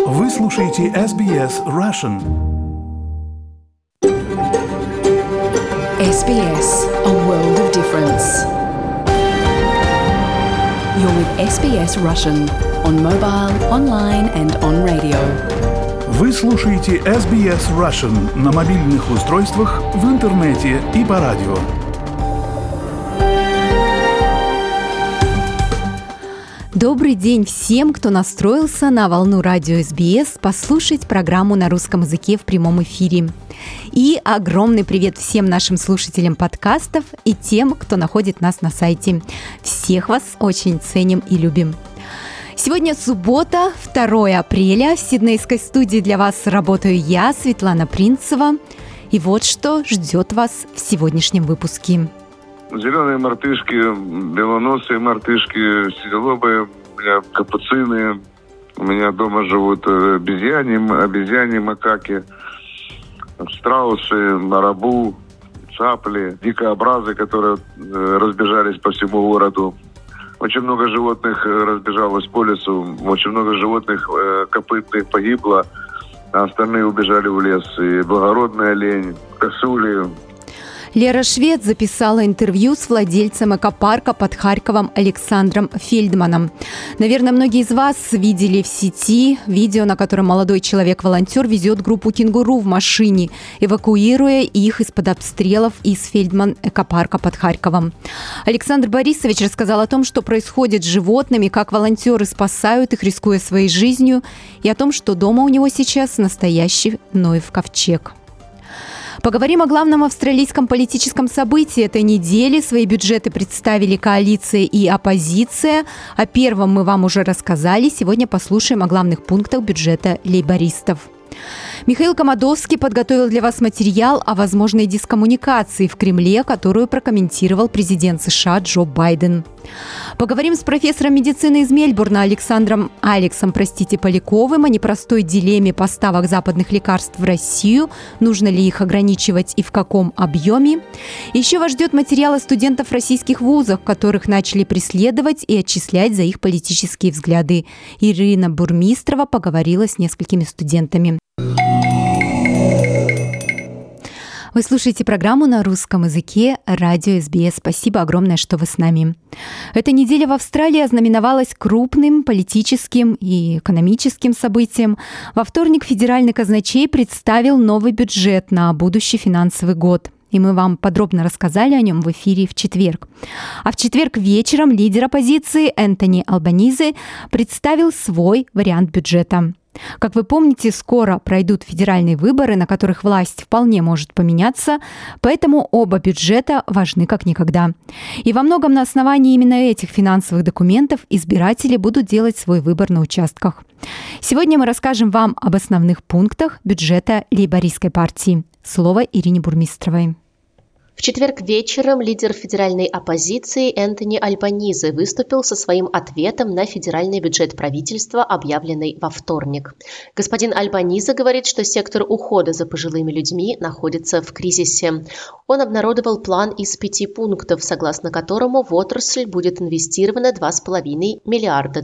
Вы слушаете SBS Russian. SBS, a world of difference. You're with SBS Russian on mobile, online and on radio. Вы слушаете SBS Russian на мобильных устройствах, в интернете и по радио. Добрый день всем, кто настроился на волну радио SBS послушать программу на русском языке в прямом эфире. И огромный привет всем нашим слушателям подкастов и тем, кто находит нас на сайте. Всех вас очень ценим и любим. Сегодня суббота, 2 апреля. В сиднейской студии для вас работаю я, Светлана Принцева. И вот что ждет вас в сегодняшнем выпуске. Зеленые мартышки, белоносые мартышки, синелобые, у меня капуцины, у меня дома живут обезьяни, макаки, страусы, марабу, цапли, дикообразы, которые разбежались по всему городу. Очень много животных разбежалось по лесу, очень много животных копытных погибло, а остальные убежали в лес. И благородный олень, косули. Лера Швед записала интервью с владельцем экопарка под Харьковом Александром Фельдманом. Наверное, многие из вас видели в сети видео, на котором молодой человек-волонтер везет группу кенгуру в машине, эвакуируя их из-под обстрелов из Фельдман экопарка под Харьковом. Александр Борисович рассказал о том, что происходит с животными, как волонтеры спасают их, рискуя своей жизнью, и о том, что дома у него сейчас настоящий Ноев ковчег. Поговорим о главном австралийском политическом событии этой недели. Свои бюджеты представили коалиция и оппозиция. О первом мы вам уже рассказали. Сегодня послушаем о главных пунктах бюджета лейбористов. Михаил Комадовский подготовил для вас материал о возможной дискоммуникации в Кремле, которую прокомментировал президент США Джо Байден. Поговорим с профессором медицины из Мельбурна Алексом Поляковым о непростой дилемме поставок западных лекарств в Россию, нужно ли их ограничивать и в каком объеме. Еще вас ждет материал о студентов российских вузов, которых начали преследовать и отчислять за их политические взгляды. Ирина Бурмистрова поговорила с несколькими студентами. Вы слушаете программу на русском языке радио SBS. Спасибо огромное, что вы с нами. Эта неделя в Австралии ознаменовалась крупным политическим и экономическим событием. Во вторник федеральный казначей представил новый бюджет на будущий финансовый год. И мы вам подробно рассказали о нем в эфире в четверг. А в четверг вечером лидер оппозиции Энтони Албанизе представил свой вариант бюджета. Как вы помните, скоро пройдут федеральные выборы, на которых власть вполне может поменяться, поэтому оба бюджета важны как никогда. И во многом на основании именно этих финансовых документов избиратели будут делать свой выбор на участках. Сегодня мы расскажем вам об основных пунктах бюджета лейбористской партии. Слово Ирине Бурмистровой. В четверг вечером лидер федеральной оппозиции Энтони Альбанизе выступил со своим ответом на федеральный бюджет правительства, объявленный во вторник. Господин Альбанизе говорит, что сектор ухода за пожилыми людьми находится в кризисе. Он обнародовал план из 5 пунктов, согласно которому в отрасль будет инвестировано $2,5 миллиарда.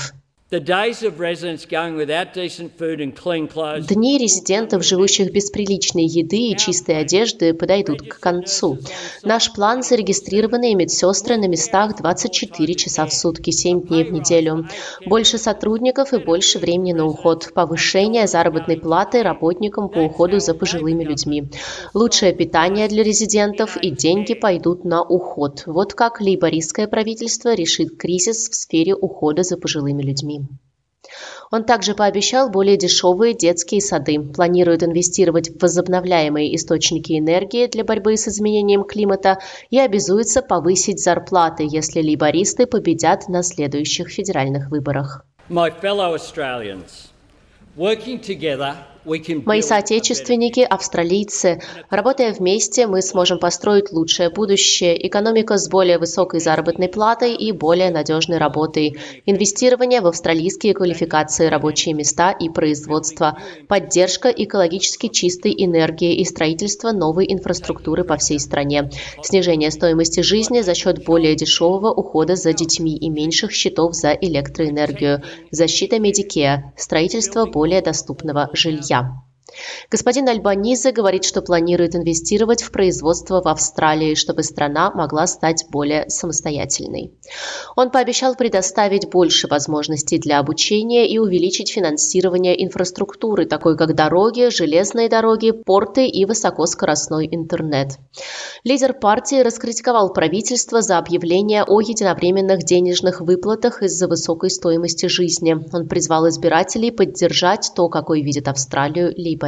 Дни резидентов, живущих без приличной еды и чистой одежды, подойдут к концу. Наш план — зарегистрированные медсестры на местах 24 часа в сутки, 7 дней в неделю. Больше сотрудников и больше времени на уход. Повышение заработной платы работникам по уходу за пожилыми людьми. Лучшее питание для резидентов и деньги пойдут на уход. Вот как лейбористское правительство решит кризис в сфере ухода за пожилыми людьми. Он также пообещал более дешевые детские сады, планирует инвестировать в возобновляемые источники энергии для борьбы с изменением климата и обязуется повысить зарплаты, если лейбористы победят на следующих федеральных выборах. Мои соотечественники – австралийцы. Работая вместе, мы сможем построить лучшее будущее. Экономика с более высокой заработной платой и более надежной работой. Инвестирование в австралийские квалификации, рабочие места и производство. Поддержка экологически чистой энергии и строительство новой инфраструктуры по всей стране. Снижение стоимости жизни за счет более дешевого ухода за детьми и меньших счетов за электроэнергию. Защита Medicare. Строительство более доступного жилья. Господин Альбанизе говорит, что планирует инвестировать в производство в Австралии, чтобы страна могла стать более самостоятельной. Он пообещал предоставить больше возможностей для обучения и увеличить финансирование инфраструктуры, такой как дороги, железные дороги, порты и высокоскоростной интернет. Лидер партии раскритиковал правительство за объявление о единовременных денежных выплатах из-за высокой стоимости жизни. Он призвал избирателей поддержать то, какой видит Австралию лейбористы.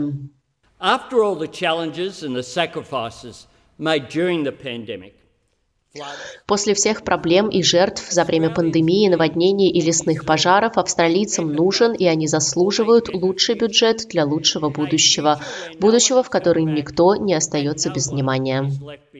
After all the challenges and the sacrifices made during the pandemic, После всех проблем и жертв за время пандемии, наводнений и лесных пожаров австралийцам нужен, и они заслуживают лучший бюджет для лучшего будущего. Будущего, в котором никто не остается без внимания.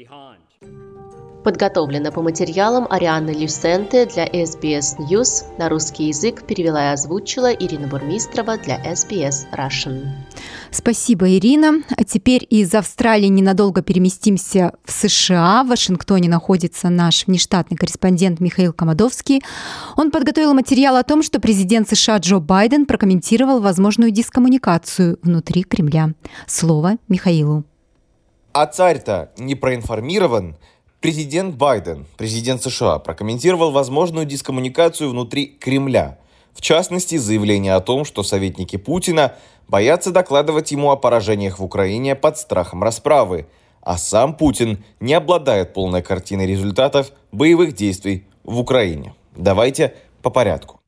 Подготовлено по материалам Арианы Люсенте для SBS News. На русский язык перевела и озвучила Ирина Бурмистрова для SBS Russian. Спасибо, Ирина. А теперь из Австралии ненадолго переместимся в США. В Вашингтоне находится наш внештатный корреспондент Михаил Комадовский. Он подготовил материал о том, что президент США Джо Байден прокомментировал возможную дискоммуникацию внутри Кремля. Слово Михаилу. А царь-то не проинформирован. Президент Байден, президент США, прокомментировал возможную дискоммуникацию внутри Кремля. В частности, заявление о том, что советники Путина боятся докладывать ему о поражениях в Украине под страхом расправы, а сам Путин не обладает полной картиной результатов боевых действий в Украине. Давайте по порядку.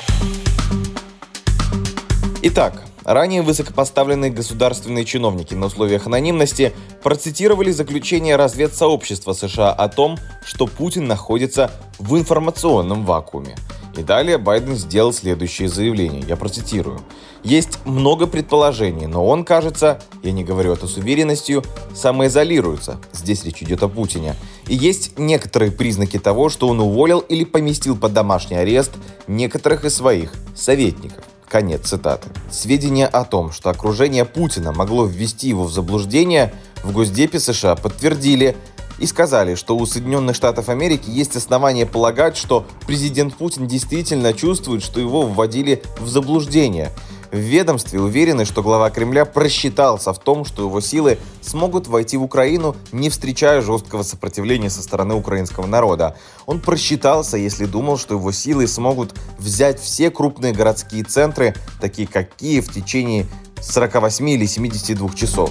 Итак, ранее высокопоставленные государственные чиновники на условиях анонимности процитировали заключение разведсообщества США о том, что Путин находится в информационном вакууме. И далее Байден сделал следующее заявление, я процитирую. «Есть много предположений, но он, кажется, я не говорю это с уверенностью, самоизолируется». Здесь речь идет о Путине. И есть некоторые признаки того, что он уволил или поместил под домашний арест некоторых из своих советников. Конец цитаты. Сведения о том, что окружение Путина могло ввести его в заблуждение, в Госдепе США подтвердили и сказали, что у Соединенных Штатов Америки есть основания полагать, что президент Путин действительно чувствует, что его вводили в заблуждение. В ведомстве уверены, что глава Кремля просчитался в том, что его силы смогут войти в Украину, не встречая жесткого сопротивления со стороны украинского народа. Он просчитался, если думал, что его силы смогут взять все крупные городские центры, такие как Киев, в течение 48 или 72 часов.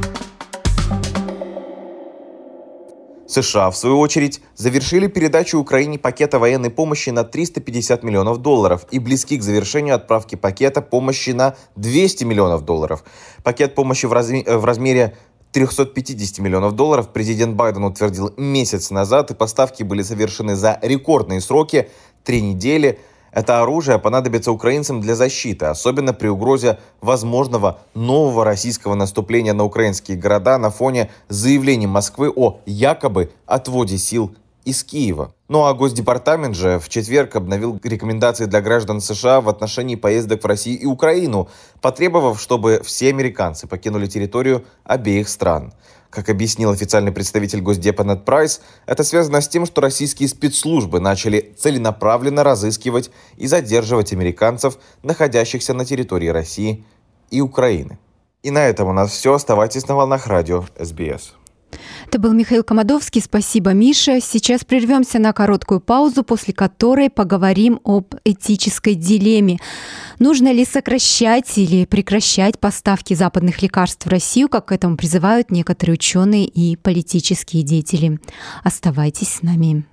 США, в свою очередь, завершили передачу Украине пакета военной помощи на $350 миллионов и близки к завершению отправки пакета помощи на $200 миллионов. Пакет помощи в размере $350 миллионов президент Байден утвердил месяц назад, и поставки были совершены за рекордные сроки – 3 недели. Это оружие понадобится украинцам для защиты, особенно при угрозе возможного нового российского наступления на украинские города на фоне заявлений Москвы о якобы отводе сил из Киева. Ну а Госдепартамент же в четверг обновил рекомендации для граждан США в отношении поездок в Россию и Украину, потребовав, чтобы все американцы покинули территорию обеих стран. Как объяснил официальный представитель Госдепа Нед Прайс, это связано с тем, что российские спецслужбы начали целенаправленно разыскивать и задерживать американцев, находящихся на территории России и Украины. И на этом у нас все. Оставайтесь на волнах радио СБС. Это был Михаил Комадовский. Спасибо, Миша. Сейчас прервемся на короткую паузу, после которой поговорим об этической дилемме. Нужно ли сокращать или прекращать поставки западных лекарств в Россию, как к этому призывают некоторые ученые и политические деятели. Оставайтесь с нами.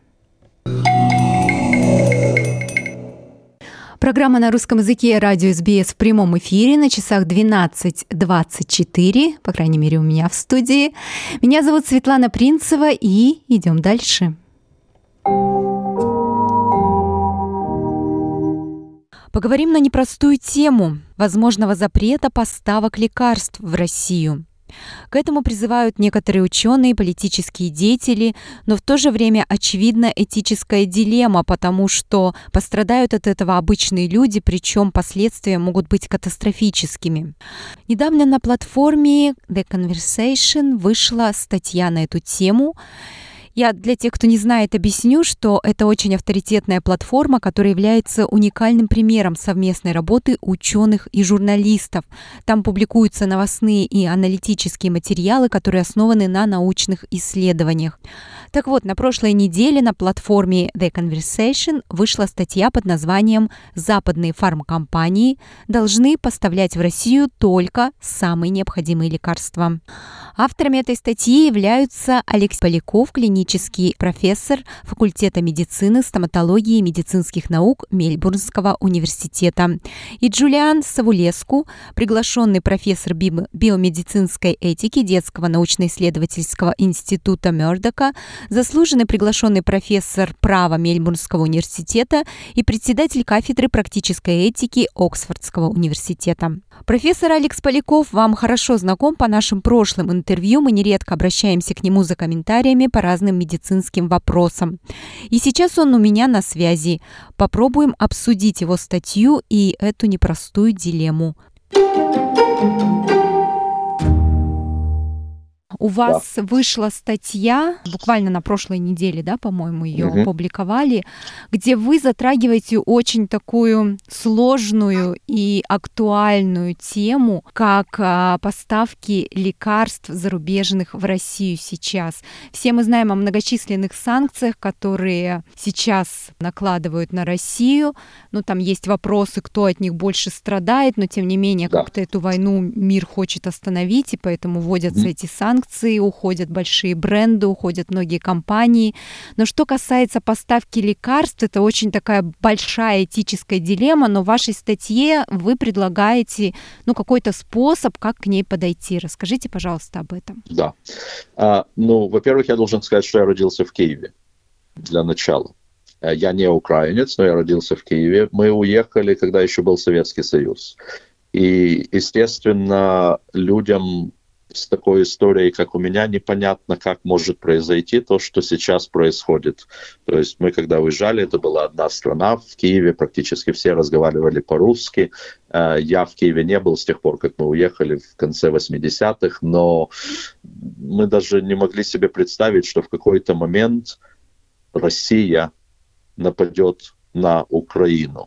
Программа на русском языке радио СБС в прямом эфире на часах 12:24, по крайней мере, у меня в студии. Меня зовут Светлана Принцева, и идем дальше. Поговорим на непростую тему возможного запрета поставок лекарств в Россию. К этому призывают некоторые ученые, политические деятели, но в то же время очевидна этическая дилемма, потому что пострадают от этого обычные люди, причем последствия могут быть катастрофическими. Недавно на платформе The Conversation вышла статья на эту тему. Я для тех, кто не знает, объясню, что это очень авторитетная платформа, которая является уникальным примером совместной работы ученых и журналистов. Там публикуются новостные и аналитические материалы, которые основаны на научных исследованиях. Так вот, на прошлой неделе на платформе The Conversation вышла статья под названием «Западные фармкомпании должны поставлять в Россию только самые необходимые лекарства». Авторами этой статьи являются Алексей Поляков, клинический профессор факультета медицины, стоматологии и медицинских наук Мельбурнского университета, и Джулиан Савулеску, приглашенный профессор биомедицинской этики Детского научно-исследовательского института Мёрдока, заслуженный приглашенный профессор права Мельбурнского университета и председатель кафедры практической этики Оксфордского университета. Профессор Алекс Поляков вам хорошо знаком по нашим прошлым интервью. Мы нередко обращаемся к нему за комментариями по разным медицинским вопросам. И сейчас он у меня на связи. Попробуем обсудить его статью и эту непростую дилемму. У вас вышла статья, буквально на прошлой неделе, да, по-моему, ее опубликовали, где вы затрагиваете очень такую сложную и актуальную тему, как поставки лекарств зарубежных в Россию сейчас. Все мы знаем о многочисленных санкциях, которые сейчас накладывают на Россию. Ну, там есть вопросы, кто от них больше страдает, но тем не менее как-то эту войну мир хочет остановить, и поэтому вводятся эти санкции. Уходят большие бренды, уходят многие компании. Но что касается поставки лекарств, это очень такая большая этическая дилемма, но в вашей статье вы предлагаете какой-то способ, как к ней подойти. Расскажите, пожалуйста, об этом. Да. Во-первых, я должен сказать, что я родился в Киеве для начала. Я не украинец, но я родился в Киеве. Мы уехали, когда еще был Советский Союз. И, естественно, людям с такой историей, как у меня, непонятно, как может произойти то, что сейчас происходит. То есть мы, когда уезжали, это была одна страна. В Киеве практически все разговаривали по-русски. Я в Киеве не был с тех пор, как мы уехали в конце 80-х, но мы даже не могли себе представить, что в какой-то момент Россия нападет на Украину.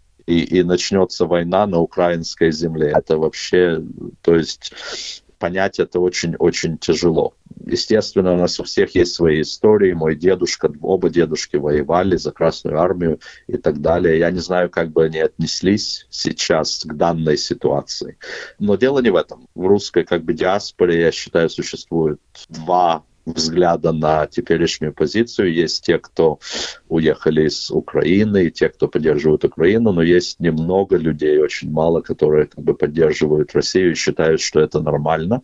И начнется война на украинской земле. Это вообще, то есть понять это очень-очень тяжело. Естественно, у нас у всех есть свои истории. Мой дедушка, оба дедушки воевали за Красную Армию и так далее. Я не знаю, как бы они отнеслись сейчас к данной ситуации. Но дело не в этом. В русской диаспоре, я считаю, существует два взгляда на теперешнюю позицию. Есть те, кто уехали из Украины, и те, кто поддерживает Украину, но есть немного людей, очень мало, которые поддерживают Россию и считают, что это нормально.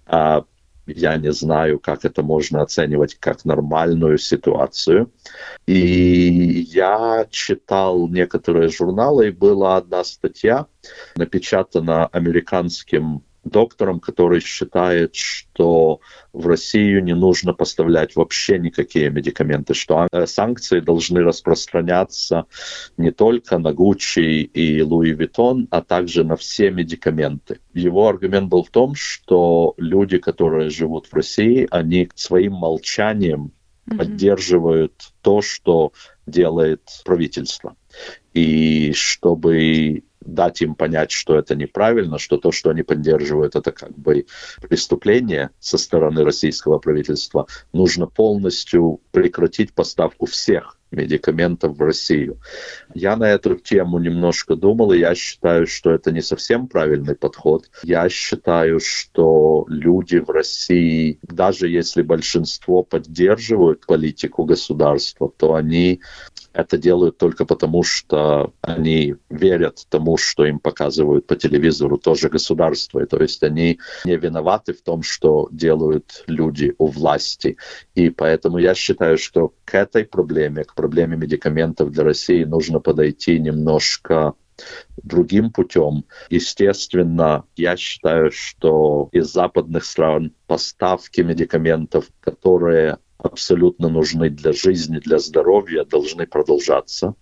Я не знаю, как это можно оценивать как нормальную ситуацию. И я читал некоторые журналы, и была одна статья, напечатана американским доктором, который считает, что в Россию не нужно поставлять вообще никакие медикаменты, что санкции должны распространяться не только на Gucci и Louis Vuitton, а также на все медикаменты. Его аргумент был в том, что люди, которые живут в России, они своим молчанием поддерживают то, что делает правительство. И чтобы дать им понять, что это неправильно, что то, что они поддерживают, это преступление со стороны российского правительства, нужно полностью прекратить поставку всех медикаментов в Россию. Я на эту тему немножко думал, и я считаю, что это не совсем правильный подход. Я считаю, что люди в России, даже если большинство поддерживают политику государства, то они это делают только потому, что они верят тому, что им показывают по телевизору тоже государство. И, то есть они не виноваты в том, что делают люди у власти. И поэтому я считаю, что к этой проблеме, к проблеме медикаментов для России нужно подойти немножко другим путем. Естественно, я считаю, что из западных стран поставки медикаментов, которые абсолютно нужны для жизни, для здоровья, должны продолжаться.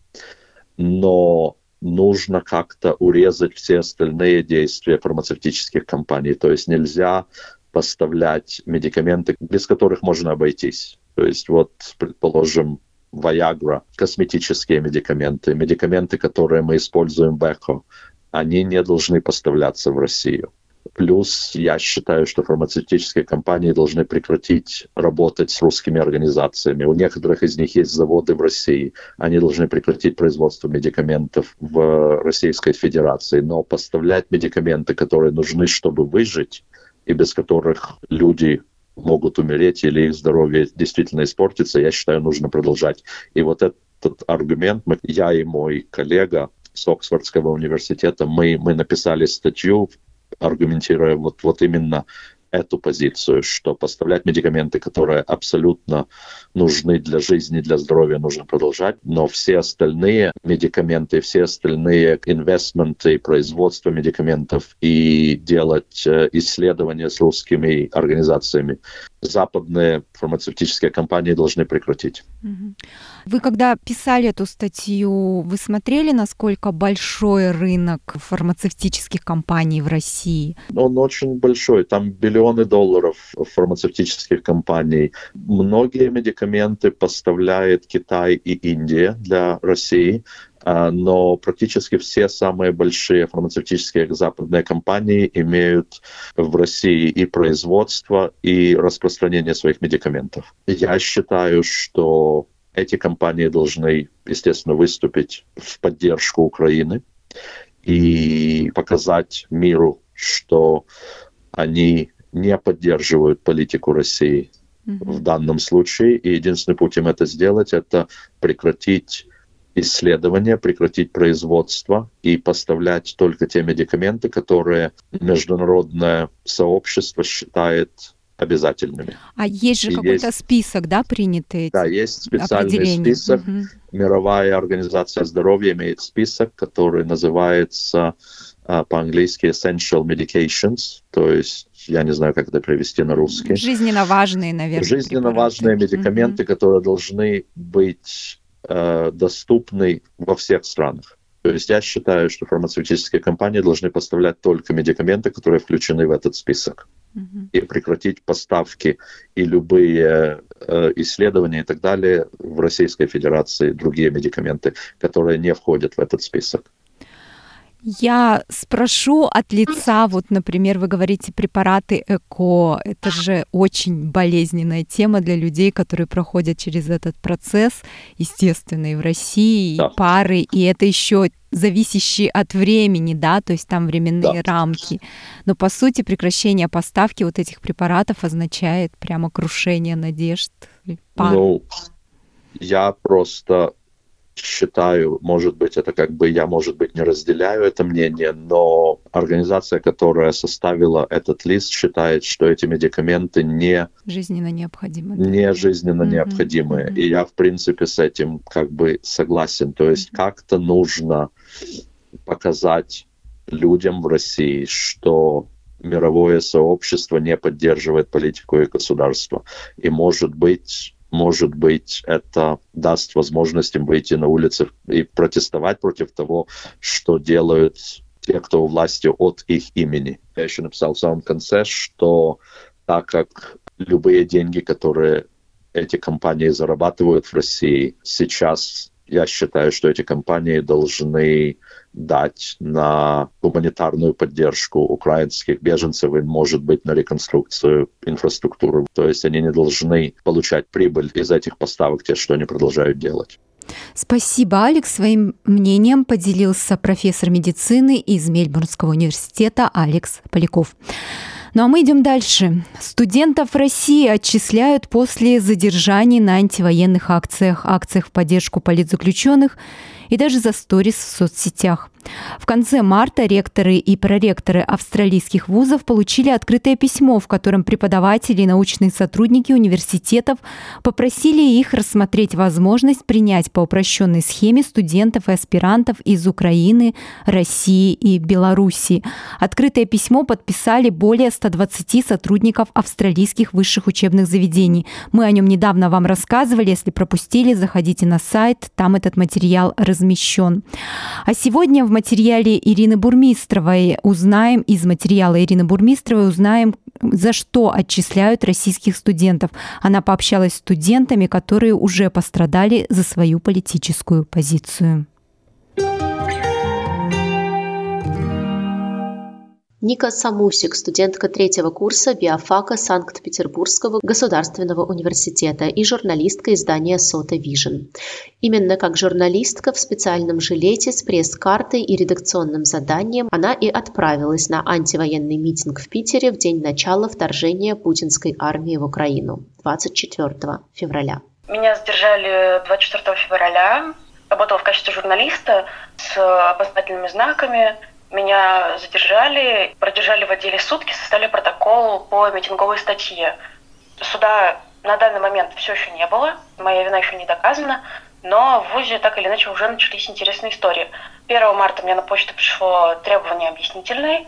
Но нужно как-то урезать все остальные действия фармацевтических компаний. То есть нельзя поставлять медикаменты, без которых можно обойтись. То есть вот, предположим, Viagra, косметические медикаменты, медикаменты, которые мы используем в ЭКО, они не должны поставляться в Россию. Плюс я считаю, что фармацевтические компании должны прекратить работать с русскими организациями. У некоторых из них есть заводы в России. Они должны прекратить производство медикаментов в Российской Федерации. Но поставлять медикаменты, которые нужны, чтобы выжить, и без которых люди могут умереть или их здоровье действительно испортится, я считаю, нужно продолжать. И вот этот аргумент, я и мой коллега с Оксфордского университета, мы написали статью, аргументируя вот именно эту позицию, что поставлять медикаменты, которые абсолютно нужны для жизни, для здоровья, нужно продолжать, но все остальные медикаменты, все остальные инвестменты, производство медикаментов и делать исследования с русскими организациями западные фармацевтические компании должны прекратить. Вы когда писали эту статью, вы смотрели, насколько большой рынок фармацевтических компаний в России? Он очень большой, там $билионы фармацевтических компаний. Многие медикаменты поставляет Китай и Индия для России, но практически все самые большие фармацевтические западные компании имеют в России и производство, и распространение своих медикаментов. Я считаю, что эти компании должны, естественно, выступить в поддержку Украины и показать миру, что они не поддерживают политику России в данном случае. И единственный путь им это сделать — это прекратить исследования, прекратить производство и поставлять только те медикаменты, которые международное сообщество считает обязательными. А есть же какой-то список, да, принятый? Да, есть специальный список. Мировая организация здоровья имеет список, который называется по-английски Essential Medications, то есть я не знаю, как это перевести на русский. Жизненно важные, наверное. Жизненно важные медикаменты, которые должны быть доступны во всех странах. То есть я считаю, что фармацевтические компании должны поставлять только медикаменты, которые включены в этот список. И прекратить поставки и любые исследования и так далее в Российской Федерации, другие медикаменты, которые не входят в этот список. Я спрошу от лица, вот, например, вы говорите препараты ЭКО. Это же очень болезненная тема для людей, которые проходят через этот процесс, естественно, и в России, и пары, и это еще зависящие от времени, да, то есть там временные рамки. Но, по сути, прекращение поставки вот этих препаратов означает прямо крушение надежд пар. Ну, я просто считаю, может быть, это я, может быть, не разделяю это мнение, но организация, которая составила этот лист, считает, что эти медикаменты не жизненно необходимы. Не жизненно необходимые. И я, в принципе, с этим согласен. То есть как-то нужно показать людям в России, что мировое сообщество не поддерживает политику и государство. И, может быть, это даст возможность им выйти на улицы и протестовать против того, что делают те, кто у власти от их имени. Я еще написал в самом конце, что так как любые деньги, которые эти компании зарабатывают в России, сейчас я считаю, что эти компании должны дать на гуманитарную поддержку украинских беженцев и, может быть, на реконструкцию инфраструктуры. То есть они не должны получать прибыль из этих поставок, те, что они продолжают делать. Спасибо, Алекс. Своим мнением поделился профессор медицины из Мельбурнского университета Алекс Поляков. Ну а мы идем дальше. Студентов России отчисляют после задержаний на антивоенных акциях в поддержку политзаключенных и даже за сторис в соцсетях. В конце марта ректоры и проректоры австралийских вузов получили открытое письмо, в котором преподаватели и научные сотрудники университетов попросили их рассмотреть возможность принять по упрощенной схеме студентов и аспирантов из Украины, России и Белоруссии. Открытое письмо подписали более 120 сотрудников австралийских высших учебных заведений. Мы о нем недавно вам рассказывали. Если пропустили, заходите на сайт, там этот материал размещен. А сегодня в материале Ирины Бурмистровой узнаем, за что отчисляют российских студентов. Она пообщалась с студентами, которые уже пострадали за свою политическую позицию. Ника Самусик, студентка 3-го курса биофака Санкт-Петербургского государственного университета и журналистка издания Сота Vision. Именно как журналистка в специальном жилете с пресс-картой и редакционным заданием она и отправилась на антивоенный митинг в Питере в день начала вторжения путинской армии в Украину 24 февраля. Меня задержали 24 февраля. Работала в качестве журналиста с опознавательными знаками. Меня задержали, продержали в отделе сутки, составили протокол по митинговой статье. Суда на данный момент все еще не было, моя вина еще не доказана, но в ВУЗе так или иначе уже начались интересные истории. 1 марта мне на почту пришло требование объяснительной.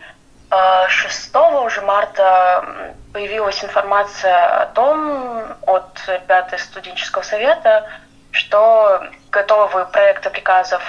6 уже марта появилась информация о том от ребят из студенческого совета, что готовы проекты приказов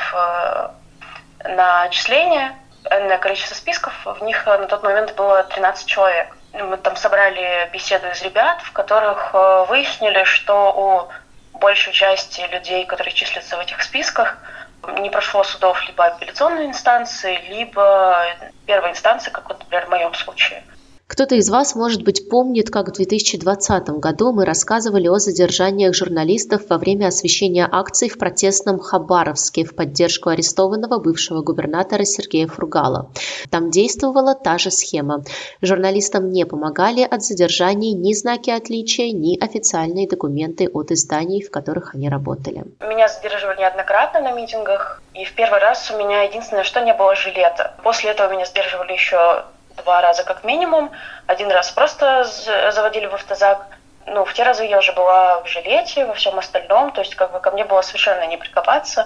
на отчисление. Энное количество списков, в них на тот момент было 13 человек. Мы там собрали беседу из ребят, в которых выяснили, что у большей части людей, которые числятся в этих списках, не прошло судов либо апелляционной инстанции, либо первой инстанции, как вот, например, в моем случае. Кто-то из вас, может быть, помнит, как в 2020 году мы рассказывали о задержаниях журналистов во время освещения акций в протестном Хабаровске в поддержку арестованного бывшего губернатора Сергея Фургала. Там действовала та же схема. Журналистам не помогали от задержаний ни знаки отличия, ни официальные документы от изданий, в которых они работали. Меня задерживали неоднократно на митингах, и в первый раз у меня единственное, что не было жилета. После этого меня задерживали еще 2 раза как минимум. 1 раз просто заводили в автозак. В те разы я уже была в жилете, во всем остальном. То есть ко мне было совершенно не прикопаться.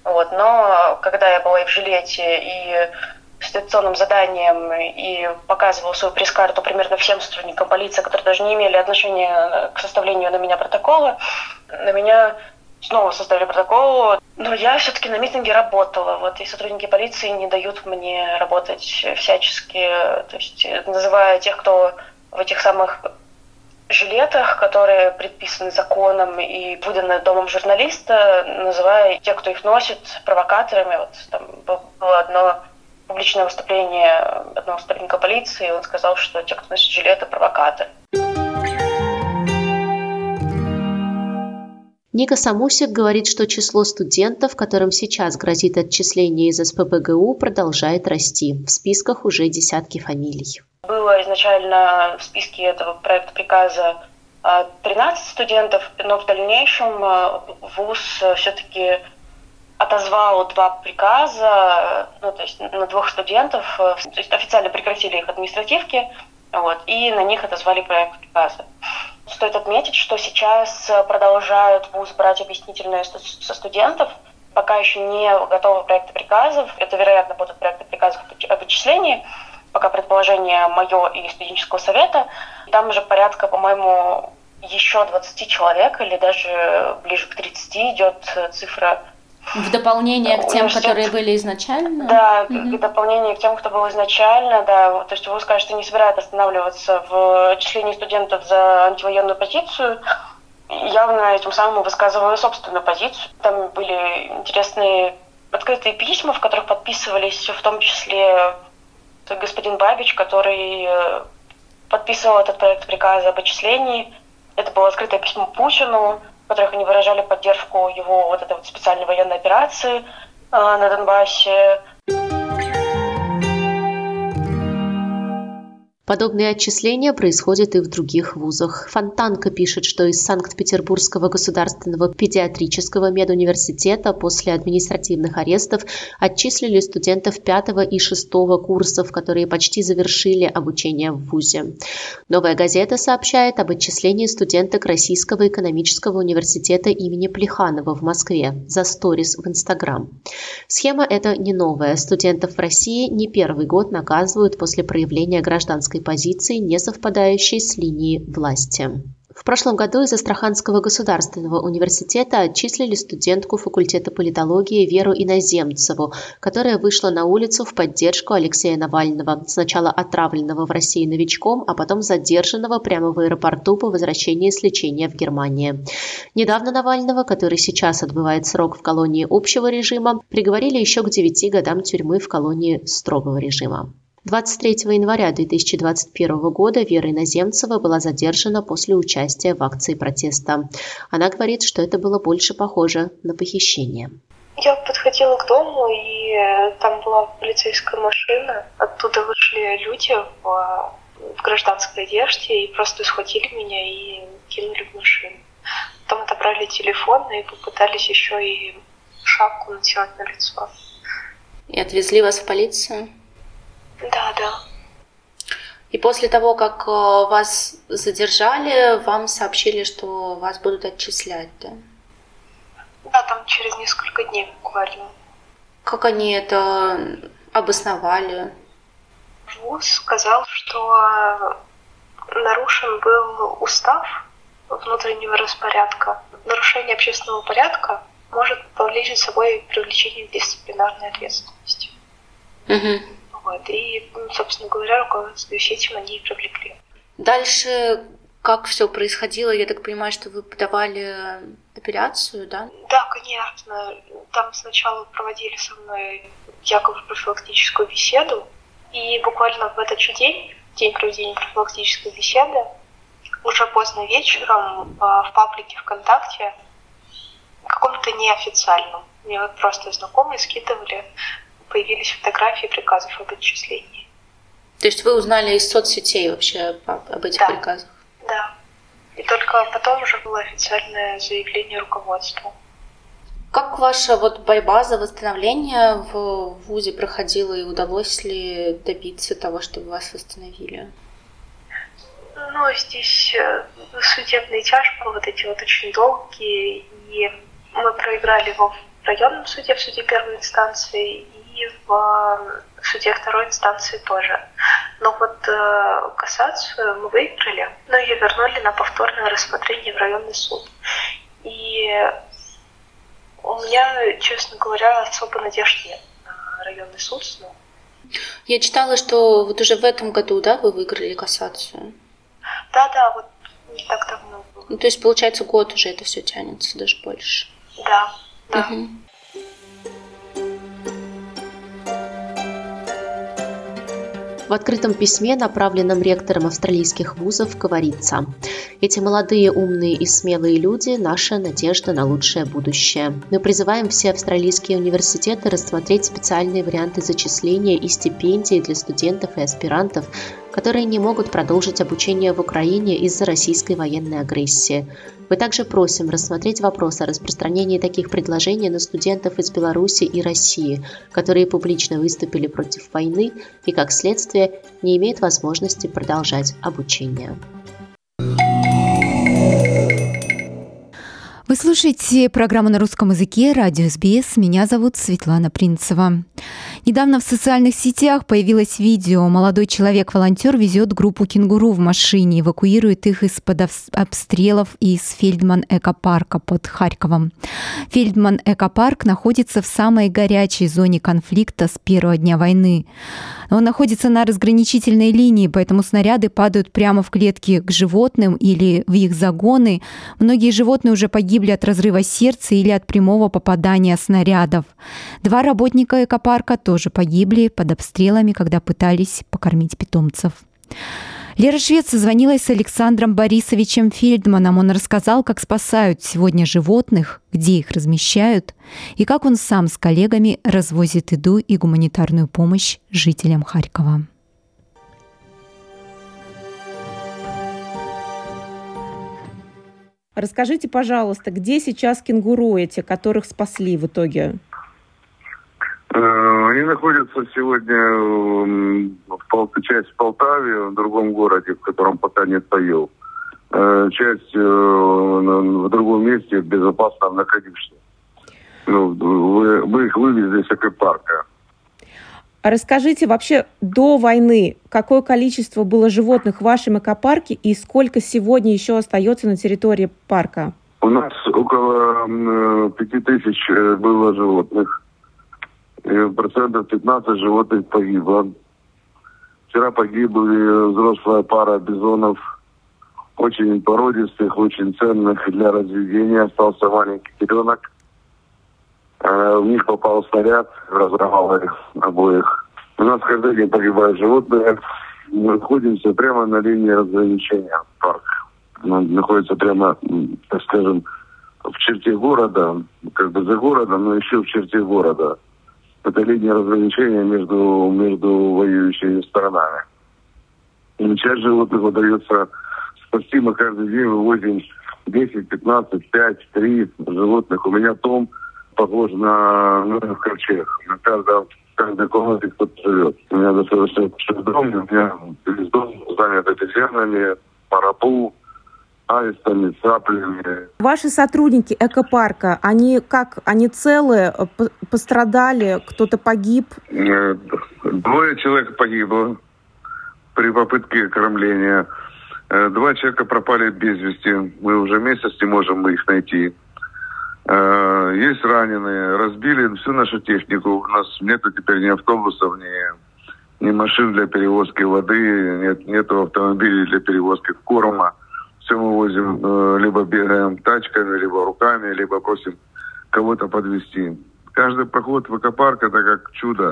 Но когда я была и в жилете, и с редакционным заданием, и показывала свою пресс-карту примерно всем сотрудникам полиции, которые даже не имели отношения к составлению на меня протокола, на меня снова составили протокол. Но я все-таки на митинге работала. И сотрудники полиции не дают мне работать всячески. То есть называя тех, кто в этих самых жилетах, которые предписаны законом и выданы домом журналиста, называя тех, кто их носит, провокаторами. Там было одно публичное выступление одного сотрудника полиции, и он сказал, что те, кто носит жилеты, провокаторы. Ника Самусик говорит, что число студентов, которым сейчас грозит отчисление из СПбГУ, продолжает расти. В списках уже десятки фамилий. Было изначально в списке этого проекта приказа 13 студентов, но в дальнейшем ВУЗ все-таки отозвал 2 приказа, то есть на 2 студентов, то есть официально прекратили их административки, и на них отозвали проект приказа. Стоит отметить, что сейчас продолжают ВУЗ брать объяснительные со студентов. Пока еще не готовы проекты приказов. Это, вероятно, будут проекты приказов об отчислении. Пока предположение мое и студенческого совета. Там уже порядка, по-моему, еще 20 человек, или даже ближе к 30 идет цифра. В дополнение к тем, которые были изначально? Да, в дополнение к тем, кто был изначально, да. То есть ВУЗ, конечно, не собирает останавливаться в отчислении студентов за антивоенную позицию. Явно этим самым высказываю собственную позицию. Там были интересные открытые письма, в которых подписывались в том числе господин Бабич, который подписывал этот проект приказа об отчислении. Это было открытое письмо Путину, в которых они выражали поддержку его этой специальной военной операции на Донбассе. Подобные отчисления происходят и в других вузах. Фонтанка пишет, что из Санкт-Петербургского государственного педиатрического медуниверситета после административных арестов отчислили студентов 5 и 6 курсов, которые почти завершили обучение в вузе. «Новая газета» сообщает об отчислении студенток Российского экономического университета имени Плеханова в Москве за сторис в Инстаграм. Схема эта не новая. Студентов в России не первый год наказывают после проявления гражданской позиции, не совпадающей с линией власти. В прошлом году из Астраханского государственного университета отчислили студентку факультета политологии Веру Иноземцеву, которая вышла на улицу в поддержку Алексея Навального, сначала отравленного в России новичком, а потом задержанного прямо в аэропорту по возвращении с лечения в Германии. Недавно Навального, который сейчас отбывает срок в колонии общего режима, приговорили еще к 9 годам тюрьмы в колонии строгого режима. 23 января 2021 года Вера Иноземцева была задержана после участия в акции протеста. Она говорит, что это было больше похоже на похищение. Я подходила к дому, и там была полицейская машина. Оттуда вышли люди в гражданской одежде и просто схватили меня и кинули в машину. Потом отобрали телефон и попытались еще и шапку натянуть на лицо. И отвезли вас в полицию? Да. И после того, как вас задержали, вам сообщили, что вас будут отчислять, да? Да, там через несколько дней буквально. Как они это обосновали? ВУЗ сказал, что нарушен был устав внутреннего распорядка. Нарушение общественного порядка может повлечь за собой привлечение к дисциплинарной ответственности. Угу. И, собственно говоря, руководствуясь этим, они и привлекли. Дальше как все происходило? Я так понимаю, что вы подавали апелляцию, да? Да, конечно. Там сначала проводили со мной якобы профилактическую беседу, и буквально в этот же день проведения профилактической беседы, уже поздно вечером в паблике ВКонтакте, каком-то неофициальном, мне вот просто знакомые скидывали, появились фотографии приказов об отчислении. То есть вы узнали из соцсетей вообще об этих приказах? Да. И только потом уже было официальное заявление руководству. Как ваша борьба за восстановление в ВУЗе проходила, и удалось ли добиться того, чтобы вас восстановили? Здесь судебные тяжбы эти очень долгие, и мы проиграли его в районном суде, в суде первой инстанции, и в суде второй инстанции тоже. Но кассацию мы выиграли, но ее вернули на повторное рассмотрение в районный суд. И у меня, честно говоря, особо надежд нет на районный суд снова. Я читала, что уже в этом году, да, вы выиграли кассацию? Да, не так давно было. То есть, получается, год уже это все тянется, даже больше. Да. Угу. В открытом письме, направленном ректором австралийских вузов, говорится: «Эти молодые, умные и смелые люди – наша надежда на лучшее будущее. Мы призываем все австралийские университеты рассмотреть специальные варианты зачисления и стипендий для студентов и аспирантов, которые не могут продолжить обучение в Украине из-за российской военной агрессии. Мы также просим рассмотреть вопрос о распространении таких предложений на студентов из Беларуси и России, которые публично выступили против войны и, как следствие, не имеют возможности продолжать обучение». Вы слушаете программу на русском языке «Радио СБС». Меня зовут Светлана Принцева. Недавно в социальных сетях появилось видео. Молодой человек-волонтер везет группу кенгуру в машине, эвакуирует их из-под обстрелов из Фельдман-экопарка под Харьковом. Фельдман-экопарк находится в самой горячей зоне конфликта с первого дня войны. Он находится на разграничительной линии, поэтому снаряды падают прямо в клетки к животным или в их загоны. Многие животные уже погибли от разрыва сердца или от прямого попадания снарядов. 2 работника экопарка тоже погибли под обстрелами, когда пытались покормить питомцев. Лера Швец созвонилась с Александром Борисовичем Фельдманом. Он рассказал, как спасают сегодня животных, где их размещают, и как он сам с коллегами развозит еду и гуманитарную помощь жителям Харькова. Расскажите, пожалуйста, где сейчас кенгуру эти, которых спасли в итоге? Они находятся сегодня часть в Полтаве, в другом городе, в котором пока нет поел. Часть в другом месте, в безопасном, на Кадишне. Мы их вывезли с экопарка. Расскажите, вообще до войны какое количество было животных в вашем экопарке и сколько сегодня еще остается на территории парка? У нас около 5000 было животных. И процентов 15 животных погибло. Вчера погибли взрослая пара бизонов, очень породистых, очень ценных для разведения. Остался маленький теленок. В них попал снаряд, разорвал их обоих. У нас каждый день погибают животные. Мы находимся прямо на линии разграничения парка. Он находится прямо, так скажем, в черте города, как бы за городом, но еще в черте города. Это линия разграничения между воюющими сторонами. И часть животных удается спасти. Мы каждый день вывозим 10, 15, 5, 3 животных. У меня дом похож на ковчег. На каждой комнате кто-то живет. У меня достаточно большой дом. У меня весь дом занят обезьянами, марабу, аистами, цаплями. Ваши сотрудники экопарка, они целые, пострадали, кто-то погиб? 2 человека погибло при попытке кормления. 2 человека пропали без вести. Мы уже месяц не можем их найти. Есть раненые. Разбили всю нашу технику. У нас нету теперь ни автобусов, ни машин для перевозки воды, нету автомобилей для перевозки корма. Все мы возим, либо бегаем тачками, либо руками, либо просим кого-то подвезти. Каждый проход в экопарк — это как чудо.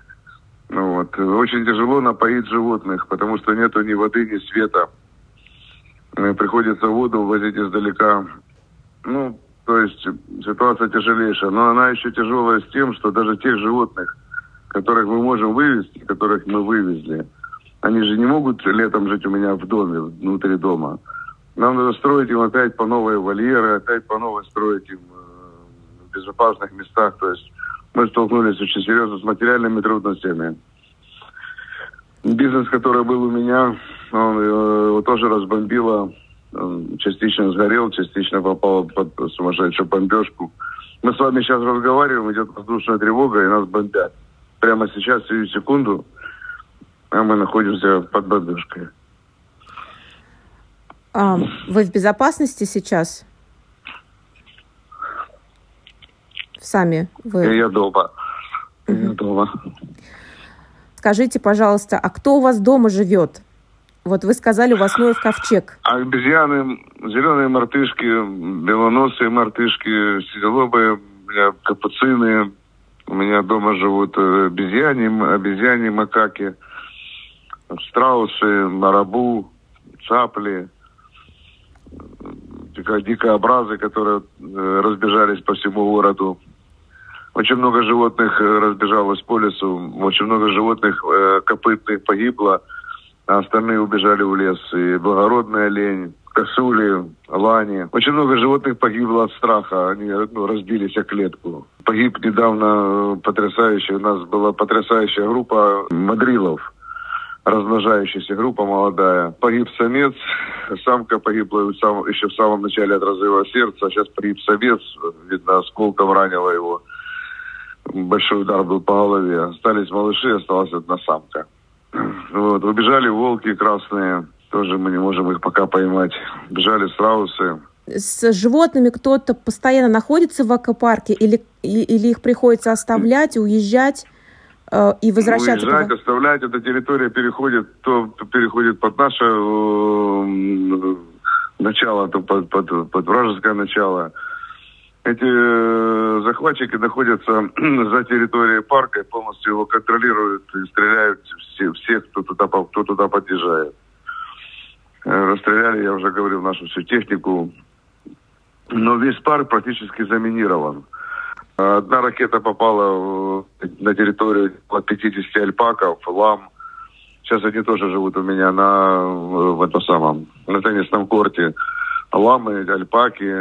Очень тяжело напоить животных, потому что нету ни воды, ни света. Приходится воду возить издалека. То есть ситуация тяжелейшая. Но она еще тяжелая с тем, что даже тех животных, которых мы можем вывезти, которых мы вывезли, они же не могут летом жить у меня в доме, внутри дома. Нам надо строить им опять по новой вольеры, опять по новой строить им в безопасных местах. То есть мы столкнулись очень серьезно с материальными трудностями. Бизнес, который был у меня, он его тоже разбомбило. Он частично сгорел, частично попал под сумасшедшую бомбежку. Мы с вами сейчас разговариваем, идет воздушная тревога, и нас бомбят. Прямо сейчас, сию секунду, мы находимся под бомбежкой. Вы в безопасности сейчас? Сами вы? Я дома. Скажите, пожалуйста, а кто у вас дома живет? Вот вы сказали, у вас Ноев ковчег. Обезьяны, зеленые мартышки, белоносые мартышки, синелобые, у меня капуцины. У меня дома живут обезьяне, макаки, страусы, марабу, цапли, дикообразы, которые разбежались по всему городу. Очень много животных разбежалось по лесу, очень много животных копытных погибло, а остальные убежали в лес. И благородная олень, косули, лани. Очень много животных погибло от страха. Они разбились о клетку. Погиб недавно у нас была потрясающая группа мадрилов. Размножающаяся группа молодая. Погиб самец, самка погибла еще в самом начале от разрыва сердца. А сейчас погиб самец, видно, осколком ранило его. Большой удар был по голове. Остались малыши, осталась одна самка. Убежали волки красные. Тоже мы не можем их пока поймать. Бежали страусы. С животными кто-то постоянно находится в экопарке? Или их приходится оставлять, уезжать и возвращаться? Уезжать, оставлять. Эта территория переходит под наше начало, под вражеское начало. Эти захватчики находятся за территорией парка и полностью его контролируют и стреляют всех, кто туда подъезжает. Расстреляли, я уже говорил, нашу всю технику. Но весь парк практически заминирован. Одна ракета попала на территорию от 50 альпаков, лам. Сейчас они тоже живут у меня на теннисном корте. ламы, альпаки,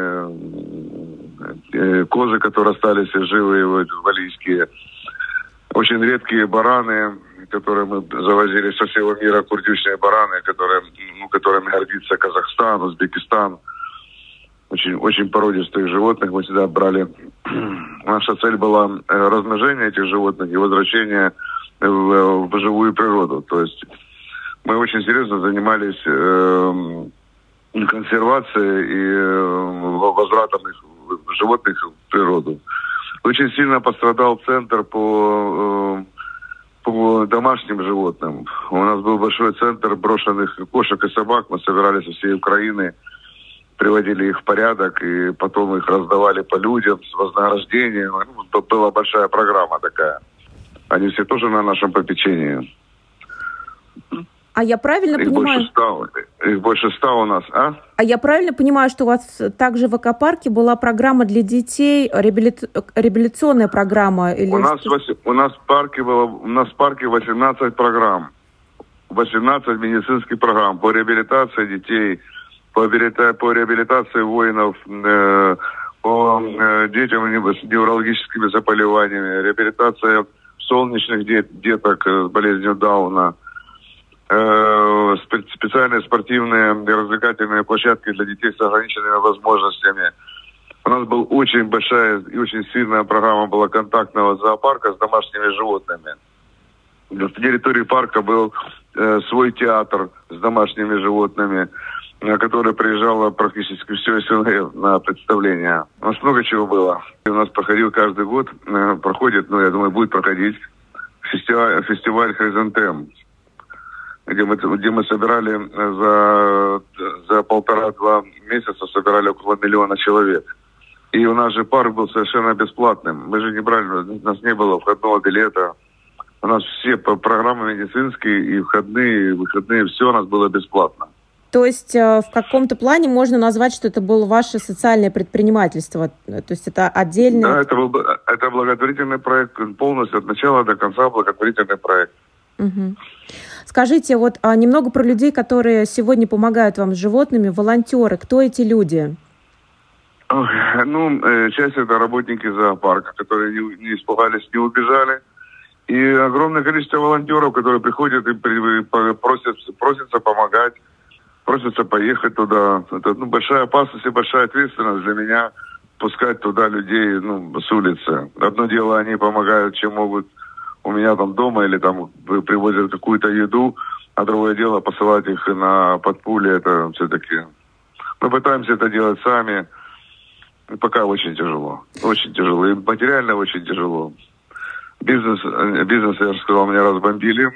козы, которые остались живые, валийские. Очень редкие бараны, которые мы завозили со всего мира, курдючные бараны, которыми гордится Казахстан, Узбекистан. Очень, очень породистых животных мы сюда брали. Наша цель была размножение этих животных и возвращение в живую природу. То есть мы очень серьезно занимались консервацией и возвратом животных в природу. Очень сильно пострадал центр по домашним животным. У нас был большой центр брошенных кошек и собак. Мы собирались со всей Украины, приводили их в порядок, и потом их раздавали по людям с вознаграждением. Была большая программа такая. Они все тоже на нашем попечении. А я правильно понимаю... Их больше 100 у нас, а? А я правильно понимаю, что у вас также в экопарке была программа для детей, реабилитационная программа? Или... У нас в парке 18 программ. 18 медицинских программ по реабилитации детей, по реабилитации воинов, по детям с неврологическими заболеваниями, реабилитация солнечных деток с болезнью Дауна, специальные спортивные и развлекательные площадки для детей с ограниченными возможностями. У нас была очень большая и очень сильная программа была контактного зоопарка с домашними животными. На территории парка был свой театр с домашними животными, на который приезжало практически все СНГ на представление. У нас много чего было. У нас проходил каждый год, проходит, я думаю, будет проходить фестиваль «Хризантем», где мы собирали за 1,5-2 месяца собирали около 1 миллиона человек. И у нас же парк был совершенно бесплатным. Мы же не брали, у нас не было входного билета. У нас все программы медицинские, и входные, и выходные, все у нас было бесплатно. То есть в каком-то плане можно назвать, что это было ваше социальное предпринимательство? То есть это отдельное... Да, это благотворительный проект, полностью от начала до конца благотворительный проект. Угу. Скажите, немного про людей, которые сегодня помогают вам с животными, волонтеры. Кто эти люди? Часть это работники зоопарка, которые не испугались, не убежали. И огромное количество волонтеров, которые приходят и просятся помогать, просятся поехать туда. Это большая опасность и большая ответственность для меня пускать туда людей с улицы. Одно дело, они помогают, чем могут у меня там дома, или там привозят какую-то еду, а другое дело посылать их под пули. Это все-таки... Мы пытаемся это делать сами. Пока очень тяжело. Очень тяжело. И материально очень тяжело. Бизнес, я же сказал, меня разбомбили.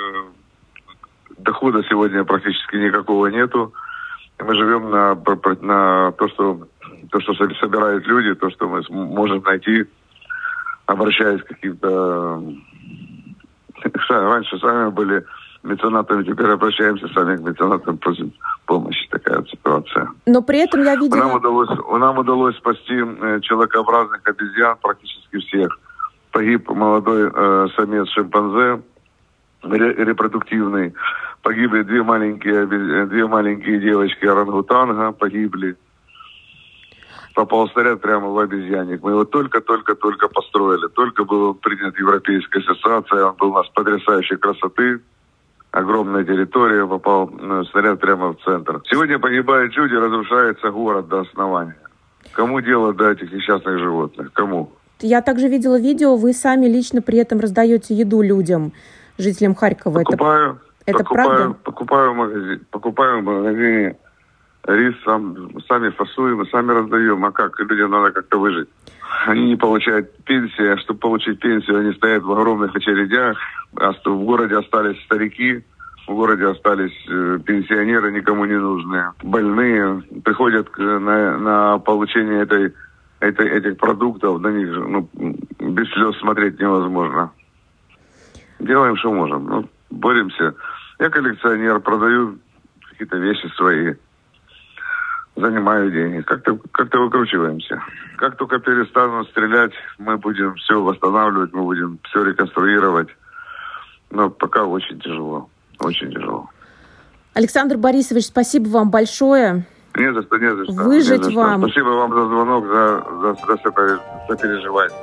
Дохода сегодня практически никакого нету. Мы живем на то, что собирают люди, то, что мы можем найти, обращаясь к каким-то... Раньше сами были меценатами, теперь обращаемся сами к меценатам, просим помощи. Такая ситуация. Но при этом я видела... Нам удалось спасти человекообразных обезьян, практически всех. Погиб молодой самец шимпанзе, репродуктивный. Погибли две маленькие девочки орангутанга, погибли. Попал снаряд прямо в обезьянник. Мы его только построили. Только был принят Европейская ассоциация. Он был у нас потрясающей красоты. Огромная территория. Попал снаряд прямо в центр. Сегодня погибают люди, разрушается город до основания. Кому дело до этих несчастных животных? Кому? Я также видела видео. Вы сами лично при этом раздаете еду людям, жителям Харькова. Это правда? Покупаю в магазине. Рис сами фасуем, сами раздаем. А как? Людям надо как-то выжить. Они не получают пенсии, а чтобы получить пенсию, они стоят в огромных очередях. В городе остались старики, в городе остались пенсионеры, никому не нужные. Больные приходят на получение этих продуктов. На них без слез смотреть невозможно. Делаем, что можем. Боремся. Я коллекционер, продаю какие-то вещи свои. Занимаю деньги. Как-то выкручиваемся. Как только перестанут стрелять, мы будем все восстанавливать, мы будем все реконструировать. Но пока очень тяжело. Очень тяжело. Александр Борисович, спасибо вам большое. Не за что, не за что. Выжить не за что. вам. Спасибо вам за звонок, за переживание.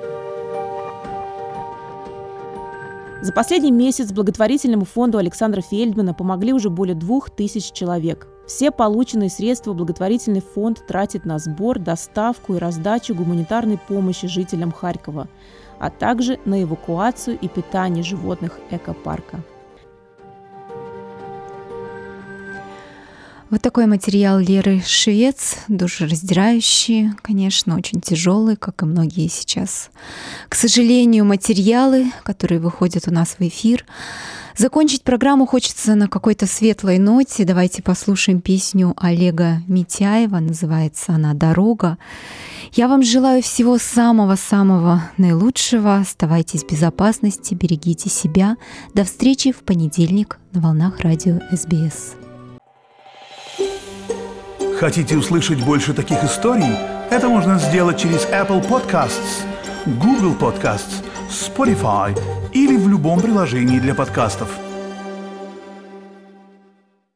За последний месяц благотворительному фонду Александра Фельдмана помогли уже более 2000 человек. Все полученные средства благотворительный фонд тратит на сбор, доставку и раздачу гуманитарной помощи жителям Харькова, а также на эвакуацию и питание животных экопарка. Вот такой материал Леры Швец, душераздирающий, конечно, очень тяжелый, как и многие сейчас. К сожалению, материалы, которые выходят у нас в эфир. Закончить программу хочется на какой-то светлой ноте. Давайте послушаем песню Олега Митяева, называется она «Дорога». Я вам желаю всего самого-самого наилучшего. Оставайтесь в безопасности, берегите себя. До встречи в понедельник на волнах радио СБС. Хотите услышать больше таких историй? Это можно сделать через Apple Podcasts, Google Podcasts, Spotify или в любом приложении для подкастов.